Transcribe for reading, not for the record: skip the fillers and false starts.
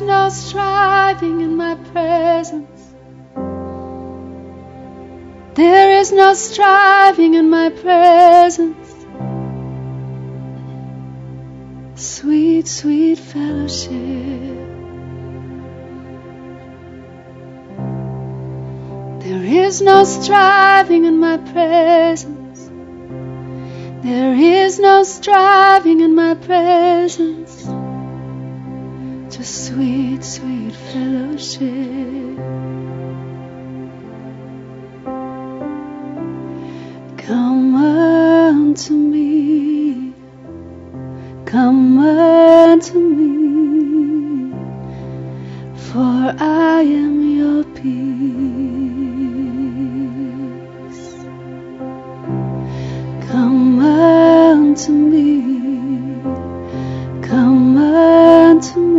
no striving in my presence. There is no striving in my presence. Sweet, sweet fellowship. There is no striving in my presence. There is no striving in my presence. Just sweet, sweet fellowship. Come unto me, come unto me, for I am your peace. Come unto me, come unto me.